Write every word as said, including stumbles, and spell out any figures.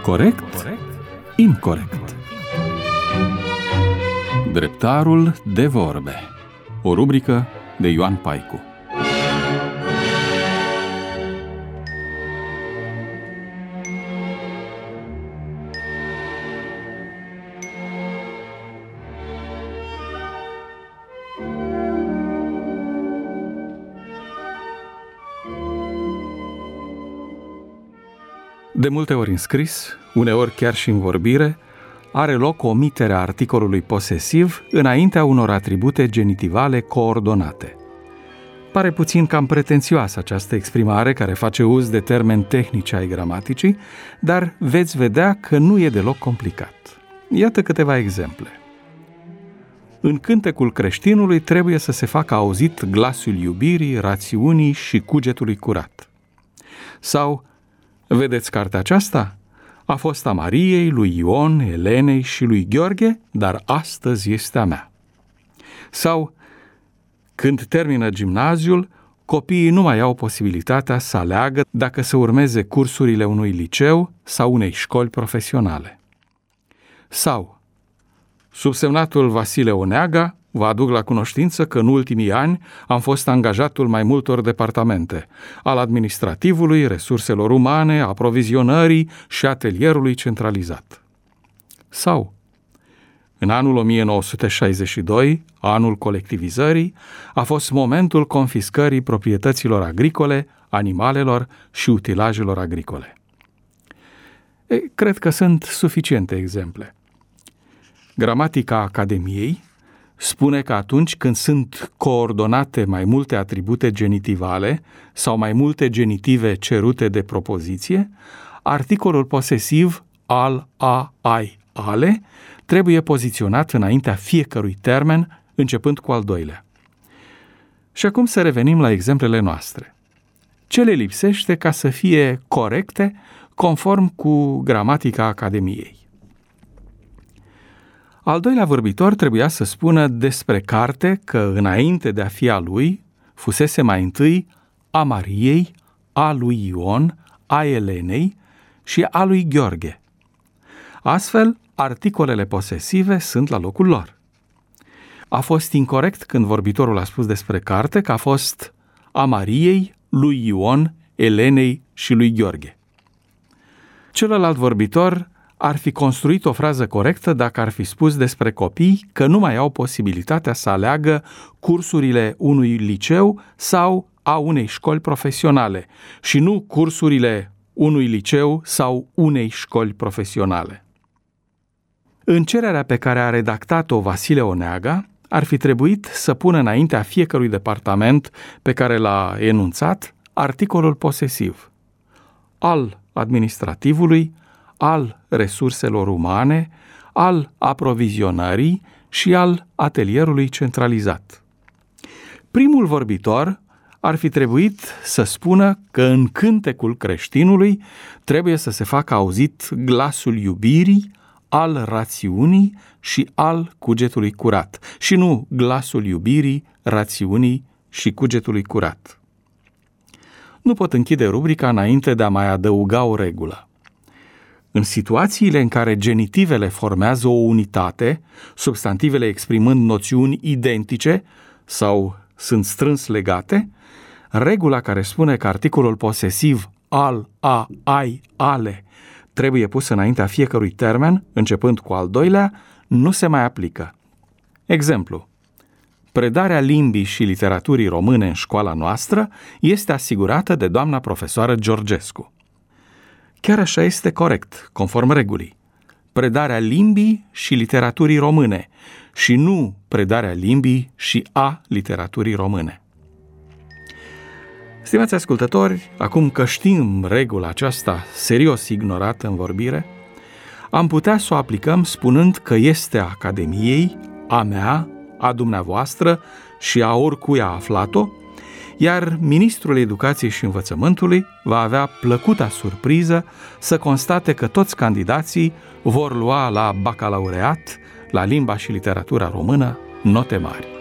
Corect? Incorect. Dreptarul de vorbe. O rubrică de Ioan Paicu. De multe ori în scris, uneori chiar și în vorbire, are loc omiterea articolului posesiv înaintea unor atribute genitivale coordonate. Pare puțin cam pretențioasă această exprimare care face uz de termeni tehnici ai gramaticii, dar veți vedea că nu e deloc complicat. Iată câteva exemple. În cântecul creștinului trebuie să se facă auzit glasul iubirii, rațiunii și cugetului curat. Sau, vedeți cartea aceasta? A fost a Mariei, lui Ion, Elenei și lui Gheorghe, dar astăzi este a mea. Sau, când termină gimnaziul, copiii nu mai au posibilitatea să aleagă dacă să urmeze cursurile unui liceu sau unei școli profesionale. Sau, subsemnatul Vasile Oneaga vă aduc la cunoștință că în ultimii ani am fost angajatul mai multor departamente, al administrativului, resurselor umane, aprovizionării și atelierului centralizat. Sau, în anul o mie nouă sute șaizeci și doi, anul colectivizării, a fost momentul confiscării proprietăților agricole, animalelor și utilajelor agricole. E, cred că sunt suficiente exemple. Gramatica Academiei spune că atunci când sunt coordonate mai multe atribute genitivale sau mai multe genitive cerute de propoziție, articolul posesiv al, a, ai, ale trebuie poziționat înaintea fiecărui termen, începând cu al doilea. Și acum să revenim la exemplele noastre. Ce le lipsește ca să fie corecte conform cu gramatica Academiei? Al doilea vorbitor trebuia să spună despre carte că, înainte de a fi a lui, fusese mai întâi a Mariei, a lui Ion, a Elenei și a lui Gheorghe. Astfel, articolele posesive sunt la locul lor. A fost incorect când vorbitorul a spus despre carte că a fost a Mariei, lui Ion, Elenei și lui Gheorghe. Celălalt vorbitor ar fi construit o frază corectă dacă ar fi spus despre copii că nu mai au posibilitatea să aleagă cursurile unui liceu sau a unei școli profesionale și nu cursurile unui liceu sau unei școli profesionale. În cererea pe care a redactat-o Vasile Oneaga, ar fi trebuit să pună înaintea fiecărui departament pe care l-a enunțat articolul posesiv al administrativului, al resurselor umane, al aprovizionării și al atelierului centralizat. Primul vorbitor ar fi trebuit să spună că în cântecul creștinului trebuie să se facă auzit glasul iubirii, al rațiunii și al cugetului curat, și nu glasul iubirii, rațiunii și cugetului curat. Nu pot închide rubrica înainte de a mai adăuga o regulă. În situațiile în care genitivele formează o unitate, substantivele exprimând noțiuni identice sau sunt strâns legate, regula care spune că articolul posesiv al, a, ai, ale trebuie pus înaintea fiecărui termen, începând cu al doilea, nu se mai aplică. Exemplu: predarea limbii și literaturii române în școala noastră este asigurată de doamna profesoară Georgescu. Chiar așa este corect, conform regulii. Predarea limbii și literaturii române și nu predarea limbii și a literaturii române. Stimați ascultători, acum că știm regula aceasta serios ignorată în vorbire, am putea să o aplicăm spunând că este a Academiei, a mea, a dumneavoastră și a oricui a aflat-o, iar ministrul Educației și Învățământului va avea plăcuta surpriză să constate că toți candidații vor lua la bacalaureat, la limba și literatura română, note mari.